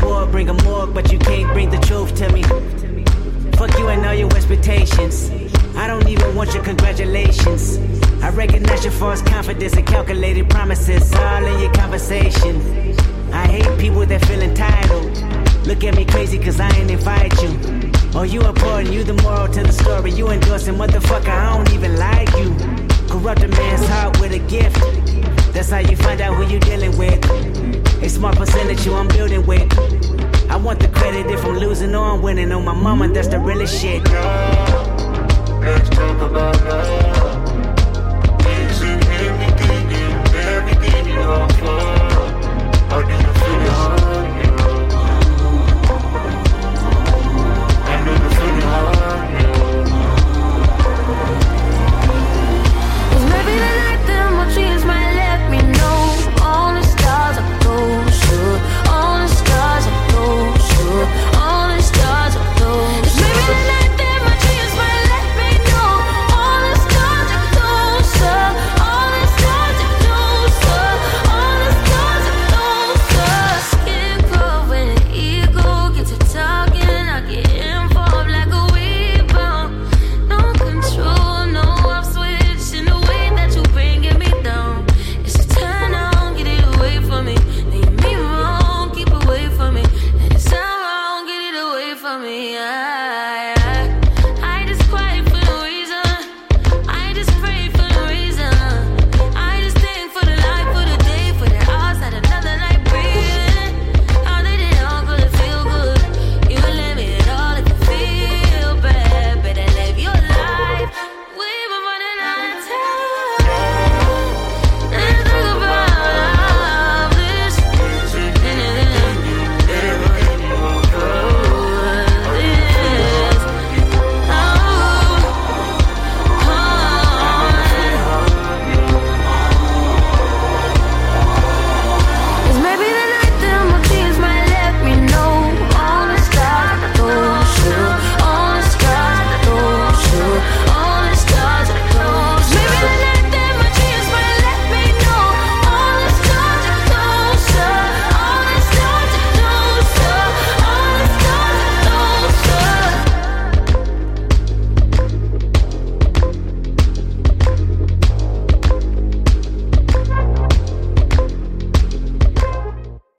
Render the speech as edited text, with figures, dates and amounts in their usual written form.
poor, bring a morgue, but you can't bring the truth to me. Fuck you and all your expectations. I don't even want your congratulations. I recognize your false confidence and calculated promises all in your conversation. I hate people that feel entitled. Look at me crazy cause I ain't invite you. Oh, you important, you the moral to the story. You endorsing, motherfucker, I don't even like you. Corrupt a man's heart with a gift. That's how you find out who you dealing with. A smart percentage you I'm building with. I want the credit if I'm losing or I'm winning. On my mama, that's the realest shit. Let's talk about love.